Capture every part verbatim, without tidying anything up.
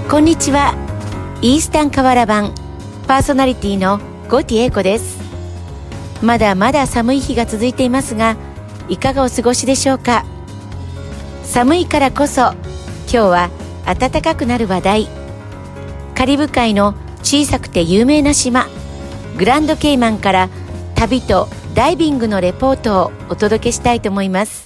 こんにちは。イースタンカワラ版パーソナリティのゴティエイコです。まだまだ寒い日が続いていますが、いかがお過ごしでしょうか。寒いからこそ今日は暖かくなる話題、カリブ海の小さくて有名な島グランドケイマンから旅とダイビングのレポートをお届けしたいと思います。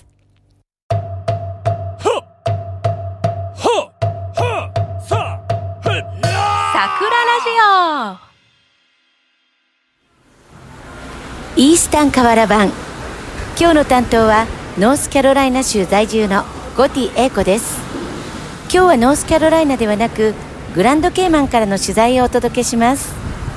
イースタンカワラ版、今日の担当はノースカロライナ州在住のゴティエイコです。今日はノースカロライナではなくグランドケイマンからの取材をお届けします。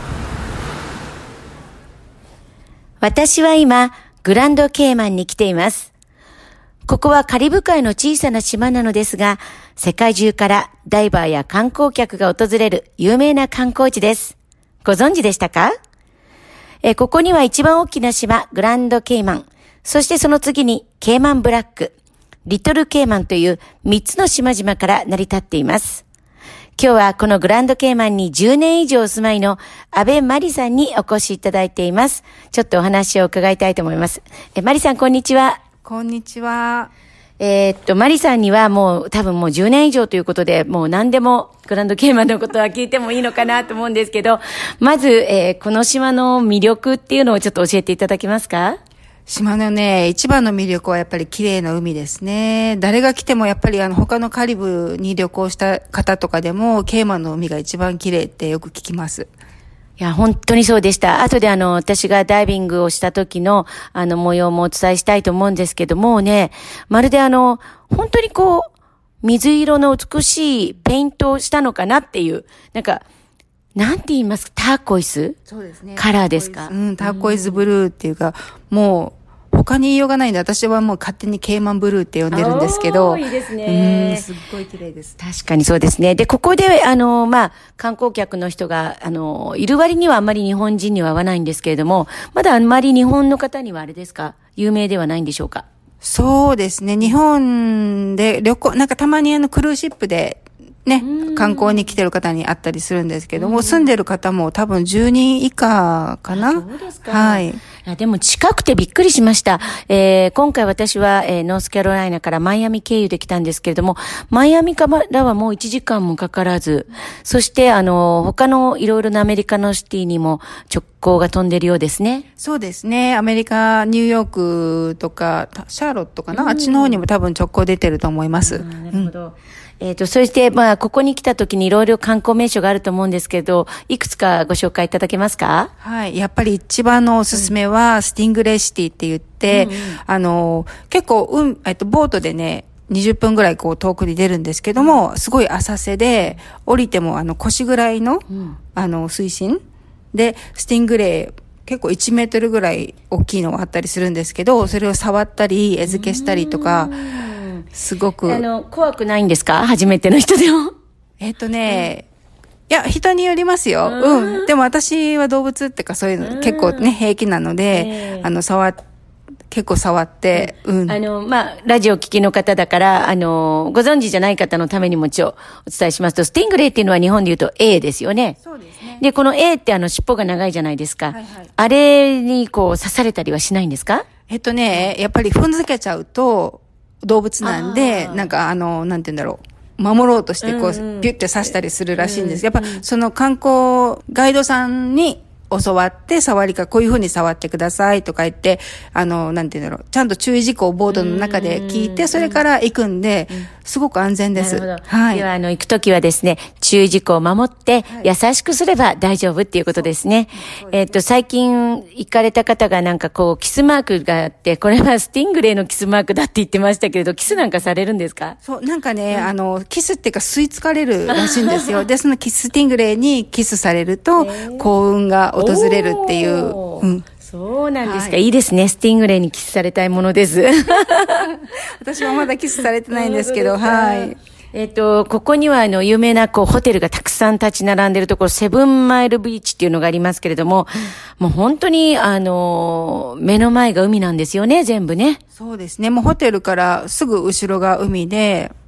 私は今グランドケイマンに来ています。ここはカリブ海の小さな島なのですが、世界中からダイバーや観光客が訪れる有名な観光地です。ご存知でしたか？えここには一番大きな島グランドケイマン、そしてその次にケイマンブラック、リトルケイマンというみっつの島々から成り立っています。今日はこのグランドケイマンにじゅうねん以上お住まいの阿部真理さんにお越しいただいています。ちょっとお話を伺いたいと思います。え真理さん、こんにちは。 こんにちは。 えー、っと、マリさんにはもう多分もうじゅうねん以上ということで、もう何でもグランドケイマンのことは聞いてもいいのかなと思うんですけど、まず、えー、この島の魅力っていうのをちょっと教えていただけますか？ 島のね、一番の魅力はやっぱり綺麗な海ですね。誰が来てもやっぱりあの他のカリブに旅行した方とかでも、ケイマンの海が一番綺麗ってよく聞きます。 いや、本当にそうでした。後であの、私がダイビングをした時のあの模様もお伝えしたいと思うんですけどもね、まるであの、本当にこう、水色の美しいペイントをしたのかなっていう、なんか、なんて言いますか、ターコイス？そうですね。カラーですか？ うん、ターコイズブルーっていうか、うん、もう、他に言いようがないんで、私はもう勝手にケイマンブルーって呼んでるんですけど。 いいですね。 うん、すっごい綺麗です。 確かにそうですね。で、ここで、あの、まあ、観光客の人が、あの、いる割にはあんまり日本人には合わないんですけれども、まだあんまり日本の方にはあれですか、有名ではないんでしょうか？ そうですね。日本で旅行、なんかたまにあのクルーシップで、ね、観光に来てる方に会ったりするんですけども、住んでる方も多分じゅうにん以下かな。 そうですか。 はい。 いやでも近くてびっくりしました。えー、今回私は、えー、ノースカロライナからマイアミ経由で来たんですけれども、マイアミからはもういちじかんもかからず、そしてあの、他のいろいろなアメリカのシティにも直行が飛んでるようですね。 そうですね。アメリカ、ニューヨークとか、シャーロットかな、あっちの方にも多分直行出てると思います。 なるほど。うんえっと、そして、まあ、ここに来た時にいろいろ観光名所があると思うんですけど、いくつかご紹介いただけますか？ はい。やっぱり一番のおすすめは、スティングレイシティって言って、うんうん、あの、結構、うん、えっと、ボートでね、にじゅっぷんぐらいこう遠くに出るんですけども、すごい浅瀬で、降りてもあの腰ぐらいの、うん、あの、水深で、スティングレイ、結構いちメートルぐらい大きいのがあったりするんですけど、それを触ったり、餌付けしたりとか、すごく。 あの、怖くないんですか？初めての人でも。 えっとね、うん、いや、人によりますよ。うん。でも私は動物ってかそういうの結構ね、平気なので、えー、あの、触っ、結構触って、うん。 あの、まあ、ラジオ聞きの方だから、あの、ご存知じゃない方のためにも一応お伝えしますと、スティングレイっていうのは日本で言うと A ですよね。 そうですね。 で、この A ってあの、尻尾が長いじゃないですか。はいはい、あれにこう、刺されたりはしないんですか？ えっとね、やっぱり踏んづけちゃうと、動物なんで、なんかあの、なんて言うんだろう。守ろうとしてこう、うんうん、ピュッて刺したりするらしいんです。やっぱ、その観光ガイドさんに教わって、触りか、こういう風に触ってくださいとか言って、あの、なんて言うんだろう。ちゃんと注意事項をボードの中で聞いて、それから行くんで、すごく安全です。 なるほど。はい。では、あの、行くときはですね、注意事項を守って、優しくすれば大丈夫っていうことですね。えっと、最近行かれた方がなんかこう、キスマークがあって、これはスティングレイのキスマークだって言ってましたけれど、キスなんかされるんですか？ そう、なんかね、うん、あの、キスっていうか吸い付かれるらしいんですよ。で、そのキス、スティングレイにキスされると、幸運が訪れるっていう。うん、 そうなんですか、はい、いいですね。スティングレイにキスされたいものです。 私はまだキスされてないんですけど、はい。 えっと、ここにはあの、有名なこう、ホテルがたくさん立ち並んでるところ、セブンマイルビーチっていうのがありますけれども、もう本当にあの、目の前が海なんですよね、全部ね。 そうですね。もうホテルからすぐ後ろが海で、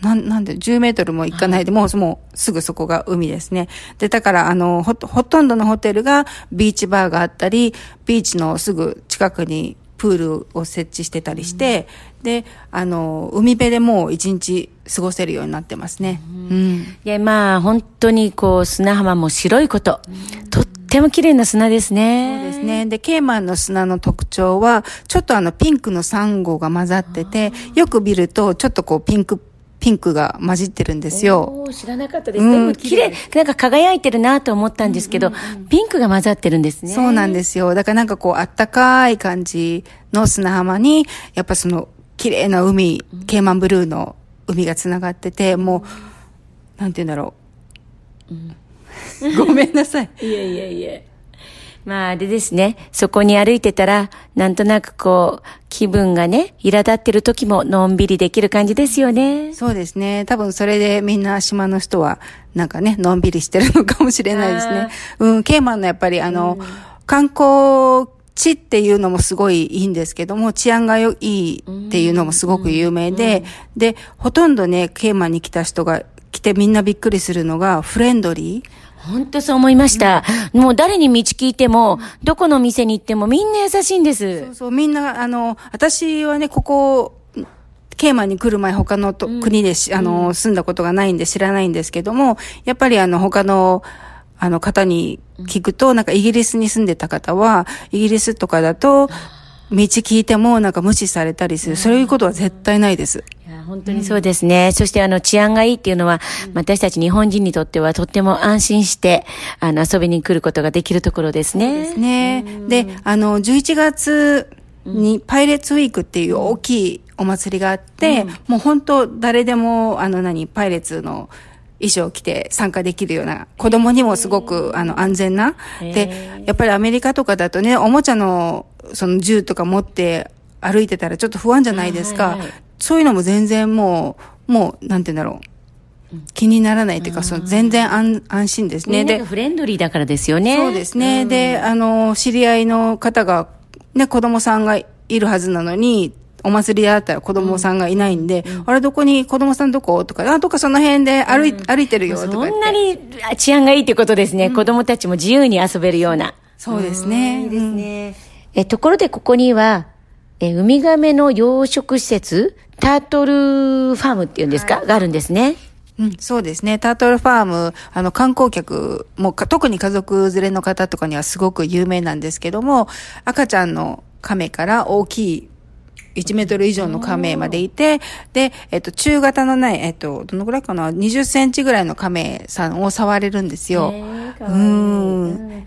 なん、なんで、じゅうメートルも行かないで、もう、もう、すぐそこが海ですね。で、だから、あの、ほ、ほとんどのホテルがビーチバーがあったり、ビーチのすぐ近くにプールを設置してたりして、うん、で、あの、海辺でもう一日過ごせるようになってますね。うん。うん、 で、まあ、本当にこう、砂浜も白いこと。うん、とっても綺麗な砂ですね。 そうですね。で、ケイマンの砂の特徴は、ちょっとあの、ピンクのサンゴが混ざってて、よく見ると、ちょっとこう、ピンク、ピンクが混じってるんですよ。 おー、知らなかったです。うん、でも綺麗、なんか輝いてるなと思ったんですけど、うんうんうん、ピンクが混ざってるんですね。 そうなんですよ。だからなんかこう、あったかい感じの砂浜に、やっぱその、綺麗な海、うん、ケイマンブルーの海がつながってて、もう、なんて言うんだろう。うん、ごめんなさい。 いえいえいえ。まあ、でですね、そこに歩いてたら、なんとなくこう、気分がね、苛立ってる時ものんびりできる感じですよね。 そうですね。多分それでみんな島の人は、なんかね、のんびりしてるのかもしれないですね。うん、ケイマンのやっぱりあの、うん、観光地っていうのもすごいいいんですけども、治安がいいっていうのもすごく有名で、うんうん、で、ほとんどね、ケイマンに来た人が来てみんなびっくりするのが、フレンドリー。 本当そう思いました。うん、もう誰に道聞いても、どこの店に行ってもみんな優しいんです。 そうそう、みんな、あの、私はね、ここ、ケイマンに来る前他のと、うん、国でし、あの、住んだことがないんで知らないんですけども、やっぱりあの、他の、あの方に聞くと、なんかイギリスに住んでた方は、イギリスとかだと、道聞いてもなんか無視されたりする。そういうことは絶対ないです。 いや本当にそうですね。うん、そしてあの治安がいいっていうのは、うん、私たち日本人にとってはとっても安心してあの遊びに来ることができるところですね。 そうですね。うん、で、あのじゅういちがつにパイレーツウィークっていう大きいお祭りがあって、うん、もう本当誰でもあの何パイレーツの衣装を着て参加できるような、子供にもすごくあの安全な。で、やっぱりアメリカとかだとね、おもちゃのその銃とか持って歩いてたらちょっと不安じゃないですか。はいはいはい、そういうのも全然もう、もう、なんて言うんだろう。気にならないというか、その全然安安心ですね。 で、フレンドリーだからですよね。 そうですね。で、あの、知り合いの方が、ね、子供さんがいるはずなのに、お祭りだったら子供さんがいないんで、うん、あれどこに、子供さんどことか、あ、どっかその辺で歩い、うん、歩いてるよとか言って。 そんなに治安がいいってことですね。うん、子供たちも自由に遊べるような。 そうですね。 いいですね。え、ところでここには、え、ウミガメの養殖施設、タートルファームっていうんですか、はい、があるんですね。 うん、そうですね。タートルファーム、あの、観光客も、特に家族連れの方とかにはすごく有名なんですけども、赤ちゃんの亀から大きいいちメートル以上の亀までいて、で、えっと、中型のない、えっと、どのぐらいかな、にじゅっセンチぐらいの亀さんを触れるんですよ。 かわいい。うん。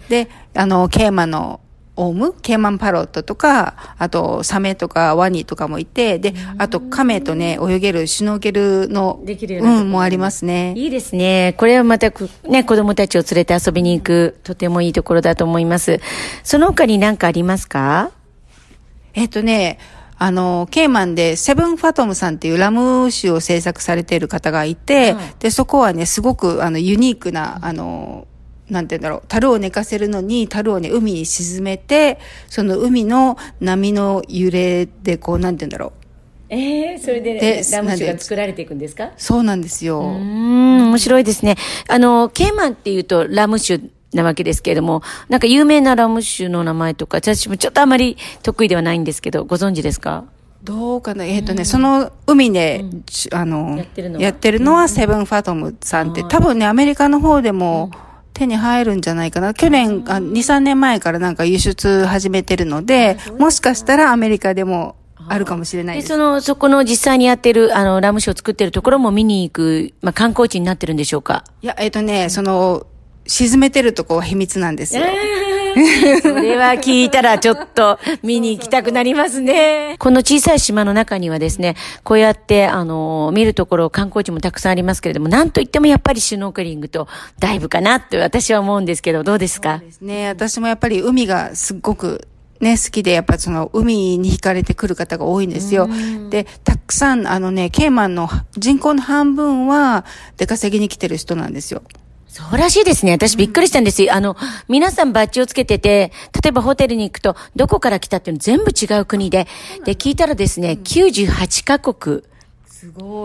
で、あの、ケイマンのオウム、ケイマンパロットとか、あと、サメとかワニとかもいて、で、あと、亀とね、泳げるシュノーケルの、 できるような、 うん、もありますね。 いいですね。これはまた、ね、子供たちを連れて遊びに行く、とてもいいところだと思います。その他に何かありますか？ えっとね、あの、ケイマンでセブンファトムさんっていうラム酒を制作されている方がいて、はい、で、そこはね、すごくあのユニークな、あの、なんて言うんだろう、樽を寝かせるのに、樽をね、海に沈めて、その海の波の揺れで、こう、なんて言うんだろう。 ええー、それで、ね、ラム酒が作られていくんですか？ そうなんですよ。 うーん、面白いですね。あの、ケイマンっていうとラム酒なわけですけれども、なんか有名なラム酒の名前とか、私もちょっとあまり得意ではないんですけど、ご存知ですか？ どうかな、えっ、ー、とね、うん、その海で、うん、あの、やってるのは、やってるのはセブンファトムさんって、うん、多分ね、アメリカの方でも手に入るんじゃないかな。去年、あに、さんねんまえからなんか輸出始めてるので、もしかしたらアメリカでもあるかもしれないです。 で、その、そこの実際にやってる、あの、ラム酒を作ってるところも見に行く、まあ、観光地になってるんでしょうか？ いや、えっ、ー、とね、その、沈めてるとこは秘密なんですよ。 それは聞いたらちょっと見に行きたくなりますね。この小さい島の中にはですね、こうやってあの見るところ観光地もたくさんありますけれども、なんといってもやっぱりシュノーケリングとダイブかなって私は思うんですけど、どうですか？ そうですね。私もやっぱり海がすっごくね、好きで、やっぱその海に惹かれてくる方が多いんですよ。で、たくさんあのね、ケイマンの人口の半分は出稼ぎに来てる人なんですよ。 そうらしいですね。私びっくりしたんですよ。あの、皆さんバッジをつけてて、例えばホテルに行くと、どこから来たっていうの全部違う国で、で、聞いたらですね、きゅうじゅうはちカ国。 すごい。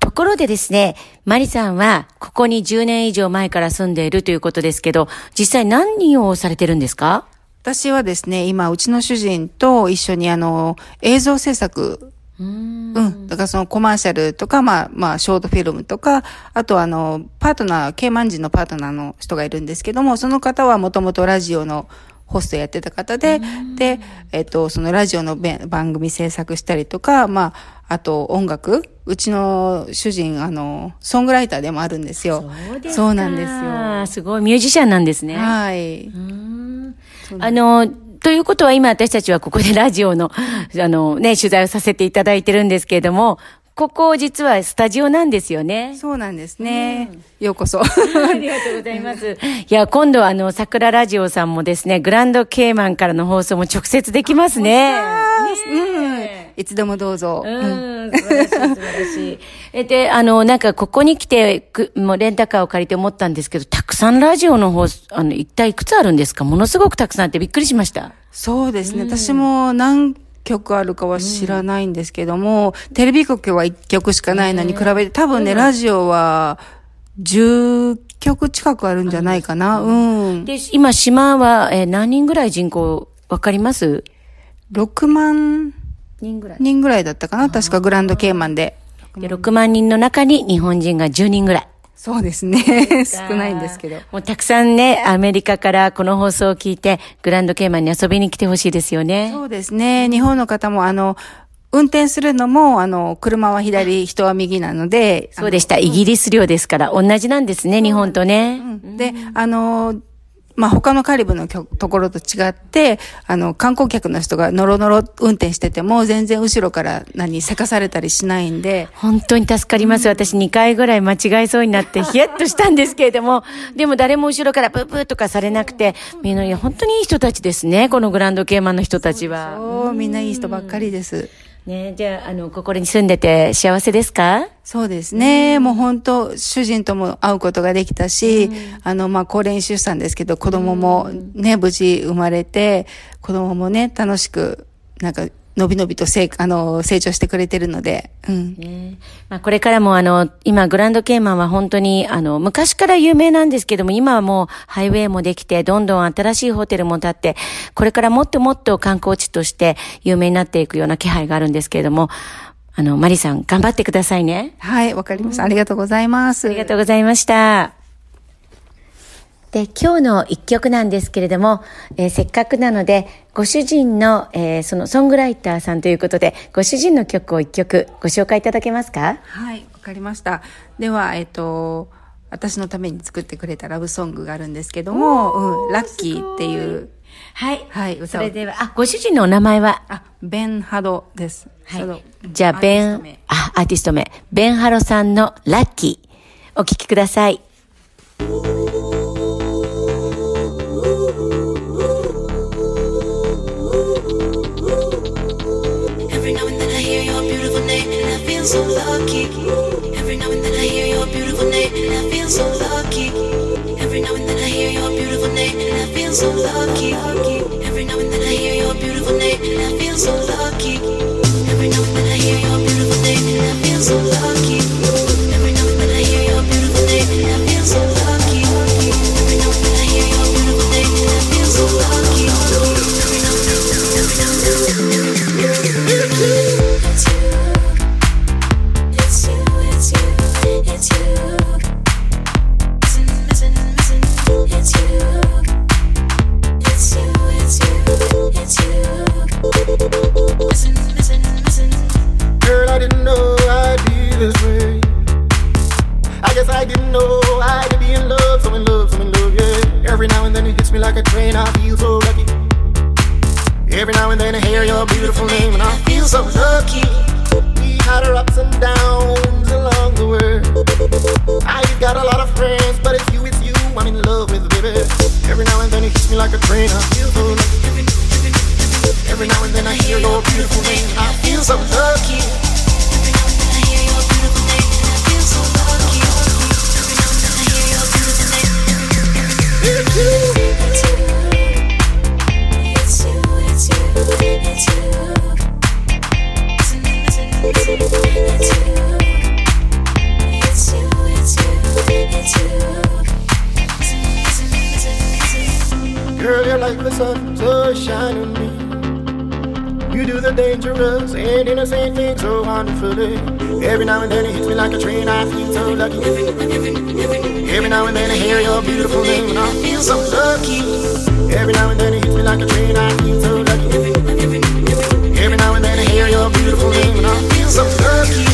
ところでですね、マリさんはここにじゅうねん以上前から住んでいるということですけど、実際何をされてるんですか？ 私はですね、今、うちの主人と一緒にあの、映像制作、 うーん。 うん。だからそのコマーシャルとか、まあ、まあ、ショートフィルムとか、あとあの、パートナー、ケイマン人のパートナーの人がいるんですけども、その方はもともとラジオのホストやってた方で、で、えっと、そのラジオの番組制作したりとか、まあ、あと音楽、うちの主人、あの、ソングライターでもあるんですよ。 そうですか。 そうなんですよ。 すごい、ミュージシャンなんですね。 はい。 うーん。あの、ということは今私たちはここでラジオの、あのね、取材をさせていただいてるんですけれども、ここ実はスタジオなんですよね。 そうなんですね。うん、ようこそ。 ありがとうございます。いや、今度はあの、桜ラジオさんもですね、グランドケイマンからの放送も直接できますね。 うん。いつでもどうぞ。 うん、素晴らしい、素晴らしい。え、で、あの、なんかここに来て、くもうレンタカーを借りて思ったんですけど、たくさんラジオの放送、あの、一体いくつあるんですか？ものすごくたくさんあってびっくりしました。 そうですね。うん、私も何曲あるかは知らないんですけども、うん、テレビ局はいっきょくしかないのに比べて、多分ね、うん、ラジオはじゅっきょく近くあるんじゃないかな。うん。 で、今、島は、えー、何人ぐらい人口わかります？ ろくまん人ぐらい。 人ぐらいだったかな。確かグランドケイマンで。 で、ろくまんにんの中に日本人がじゅうにんぐらい。 そうですね。少ないんですけど。 もうたくさんね、アメリカからこの放送を聞いて、グランドケイマンに遊びに来てほしいですよね。 そうですね。日本の方も、あの、運転するのも、あの、車は左、人は右なので。 そうでした。イギリス領ですから、同じなんですね、日本とね。 うん、で、あの、まあ、他のカリブのところと違って、あの、観光客の人がノロノロ運転してても、全然後ろから何、せかされたりしないんで。 本当に助かります。うん、私にかいぐらい間違えそうになって、ヒヤッとしたんですけれども、でも誰も後ろからブーブーとかされなくて、みんな、本当にいい人たちですね、このグランドケイマンの人たちは。 そう、みんないい人ばっかりです。 ね、じゃあ、あの、ここに住んでて幸せですか？ そうですね。うん、もう本当、主人とも会うことができたし、うん、あの、まあ、高齢出産ですけど、子供もね、うん、無事生まれて、子供もね、楽しく、なんか、のびのびとせい、あの、成長してくれてるので、うん。 ね、まあ、これからもあの、今、グランドケイマンは本当に、あの、昔から有名なんですけども、今はもう、ハイウェイもできて、どんどん新しいホテルも建って、これからもっともっと観光地として有名になっていくような気配があるんですけれども、あの、マリさん、頑張ってくださいね。 はい、わかりました。ありがとうございます。 ありがとうございました。で、今日の一曲なんですけれども、えー、せっかくなので、ご主人の、えー、そのソングライターさんということで、ご主人の曲を一曲ご紹介いただけますか？ はい、わかりました。では、えっと、私のために作ってくれたラブソングがあるんですけども、うん、ラッキーっていう、 はい。 はい、歌を。 それでは、あ、ご主人のお名前は？ あ、ベンハドです。 はい。じゃあ、ベン、あ、アーティスト名。ベンハロさんのラッキー、お聴きください。 So lucky. Every now and then I hear your beautiful name and I feel so lucky. Every now and then I hear your beautiful name and I feel so lucky. Every now and then I hear your beautiful name and I feel so lucky. Every now and then I hear your beautiful name and I feel so lucky. Every now and then I hear your beautiful name and I feel so lucky. Every now and then I hear your beautiful name and I feel so lucky. Every now and then, every now and then, every now and then. It's you. Listen, listen, listen. It's you. It's you, it's you, it's you. Listen, listen, listen. Girl, I didn't know I'd be this way. I guess I didn't know I'd be in love, so in love, so in love, yeah. Every now and then it hits me like a train, I feel so lucky. Every now and then I hear your beautiful name and I feel so lucky. We had our ups and downs along the way. I've got a lot of friends, but it's you, it's you I'm in love with, baby. Every now and then it hits me like a train, I feel so lucky. Every, every, every, every now and then I hear your beautiful name, I feel so lucky. Every now and then I hear your beautiful name, and I feel so lucky. Every now and then I hear your beautiful name. It's you, it's you, it's you, it's you, it's you. Listen, listen, listen, it's you. Girl, you're like the sun, so shine on me. You do the dangerous and innocent things so wonderfully. Every now and then it hits me like a train, I feel so lucky. Every now and then I hear your beautiful name and I feel so lucky. Every now and then it hits me like a train, I feel so lucky. Every now and then I hear your beautiful name and I feel so lucky.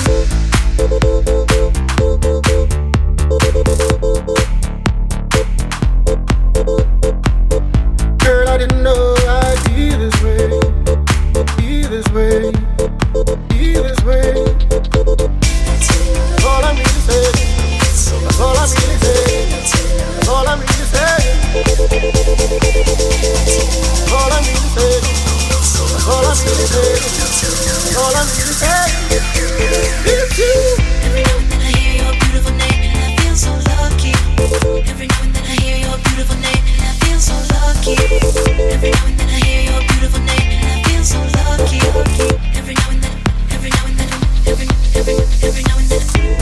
Girl, I didn't know I'd be this way, be this way, be this way. All I'm really saying, all I'm really saying, all I'm really saying, all I'm really saying, all I'm really saying, all I'm really saying is you. Every now and then I hear your beautiful name and I feel so lucky. Every now and then I hear your beautiful name and I feel so lucky. Every now and then I hear your beautiful name and I feel so lucky. Every now and then, every now and then, every every every now and then.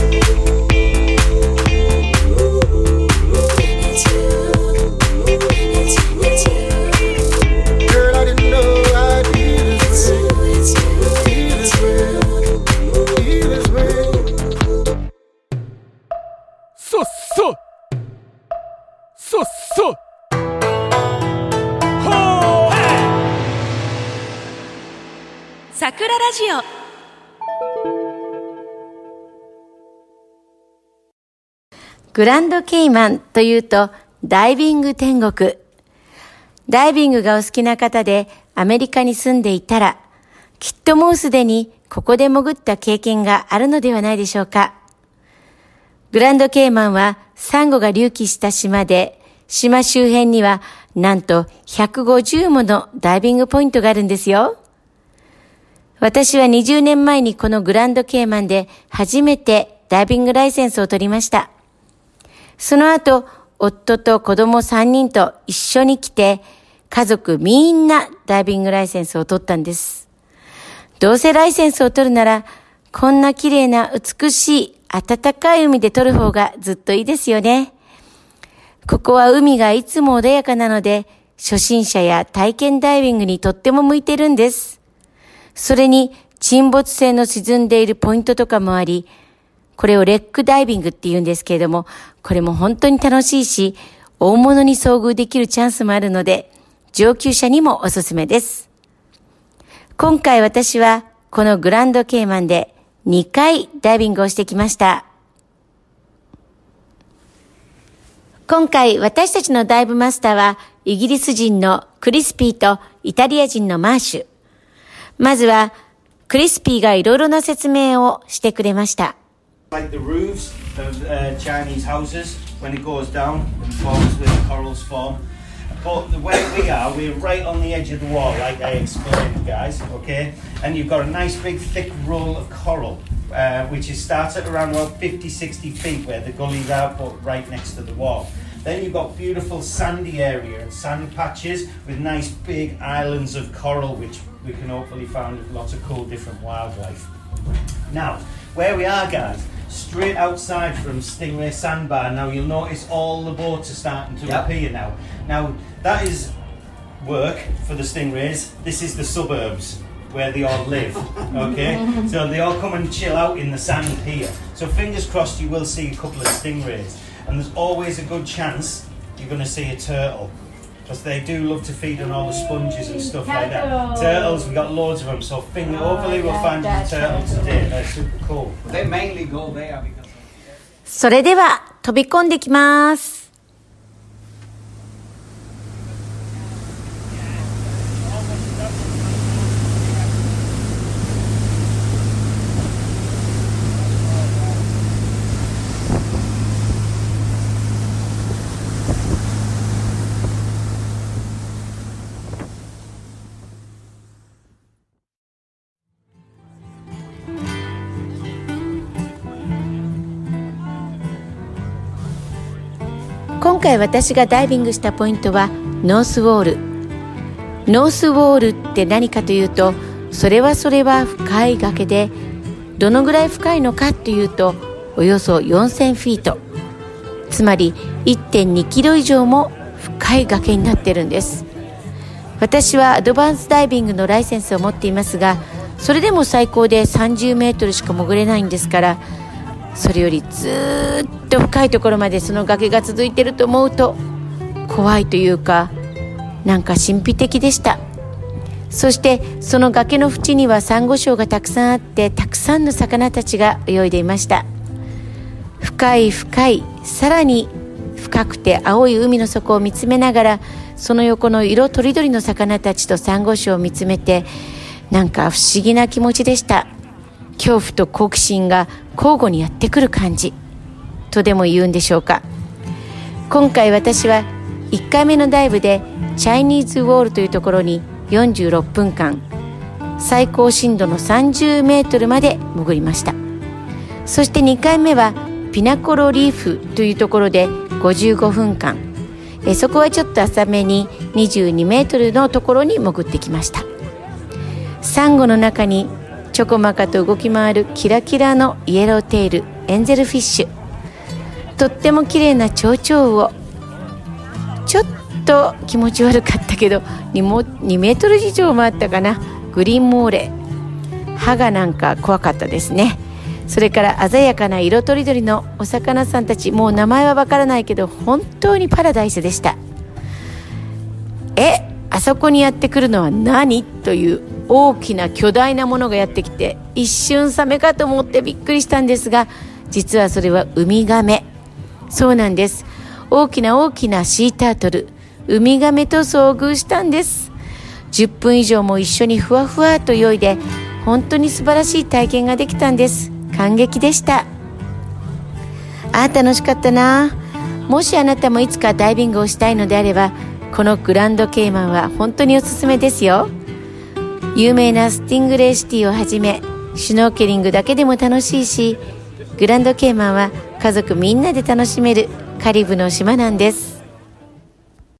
It's you, it's it's you. Girl, I didn't know I'd be this way, It's you, be this way, be this way. So so so so ho 桜ラジオ。 グランドケイマンというとダイビング天国。ダイビングがお好きな方でアメリカに住んでいたら、きっともうすでにここで潜った経験があるのではないでしょうか。グランドケイマンはサンゴが隆起した島で、島周辺にはなんとひゃくごじゅうものダイビングポイントがあるんですよ。私はにじゅうねんまえにこのグランドケイマンで初めてダイビングライセンスを取りました。その後、夫と子供さんにんと一緒に来て、家族みんなダイビングライセンスを取ったんです。どうせライセンスを取るなら、こんな綺麗な美しい暖かい海で取る方がずっといいですよね。ここは海がいつも穏やかなので、初心者や体験ダイビングにとっても向いてるんです。それに沈没船の沈んでいるポイントとかもあり、これをレックダイビングって言うんですけれども、これも本当に楽しいし、大物に遭遇できるチャンスもあるので、上級者にもおすすめです。今回私はこのグランドケイマンでにかいダイビングをしてきました。今回私たちのダイブマスターはイギリス人のクリスピーとイタリア人のマーシュ。まずはクリスピーがいろいろな説明をしてくれました。 Like the roofs of uh, Chinese houses, when it goes down and forms where the corals form. But the way we are, we're right on the edge of the wall, like I explained, guys, okay? And you've got a nice big thick roll of coral, uh, which is starts at around about fifty, sixty feet where the gullies are, but right next to the wall. Then you've got beautiful sandy area and sand patches with nice big islands of coral, which we can hopefully find lots of cool different wildlife. Now, where we are, guys, straight outside from Stingray Sandbar. Now you'll notice all the boats are starting to yep. appear now. Now that is work for the stingrays. This is the suburbs where they all live. Okay, so they all come and chill out in the sand here. So fingers crossed you will see a couple of stingrays, and there's always a good chance you're going to see a turtle. Because they do love to feed on all the sponges and stuff like that. Turtles, we got loads of them, so finger, hopefully we'll find a turtle today. They're super cool. They mainly go there because of... それでは飛び込んできます。今回私がダイビングしたポイントはノースウォール。ノースウォールって何かというと、それはそれは深い崖で、どのぐらい深いのかというと、およそよんせんフィート。 つまり いってんにキロ以上も深い崖になってるんです。私はアドバンスダイビングのライセンスを持っていますが、それでも最高でさんじゅうメートルしか潜れないんですから、それよりずっと深いところまでその崖が続いていると思うと怖いというか、なんか神秘的でした。そしてその崖の縁にはサンゴ礁がたくさんあって、たくさんの魚たちが泳いでいました。深い深い、さらに深くて青い海の底を見つめながら、その横の色とりどりの魚たちとサンゴ礁を見つめて、なんか不思議な気持ちでした。恐怖と好奇心が交互にやってくる感じとでも言うんでしょうか。今回私はいっかいめのダイブでチャイニーズウォールというところによんじゅうろっぷんかん、最高深度のさんじゅうメートルまで潜りました。そしてにかいめはピナコロリーフというところでごじゅうごふんかん、えそこはちょっと浅めににじゅうにメートルのところに潜ってきました。サンゴの中にちょこまかと動き回るキラキラのイエローテールエンゼルフィッシュ、とっても綺麗な蝶々魚、ちょっと気持ち悪かったけど 2, もにメートル以上もあったかな、グリーンモーレ、歯がなんか怖かったですね。それから鮮やかな色とりどりのお魚さんたち、もう名前はわからないけど本当にパラダイスでした。え、あそこにやってくるのは何という大きな巨大なものがやってきて、一瞬サメかと思ってびっくりしたんですが、実はそれはウミガメ。そうなんです。大きな大きなシータートル、ウミガメと遭遇したんです。じゅっぷん以上も一緒にふわふわと泳いで、本当に素晴らしい体験ができたんです。感激でした。あー、楽しかったな。もしあなたもいつかダイビングをしたいのであれば、このグランドケイマンは本当におすすめですよ。有名なスティングレイシティをはじめ、シュノーケリングだけでも楽しいし、グランドケイマンは家族みんなで楽しめるカリブの島なんです。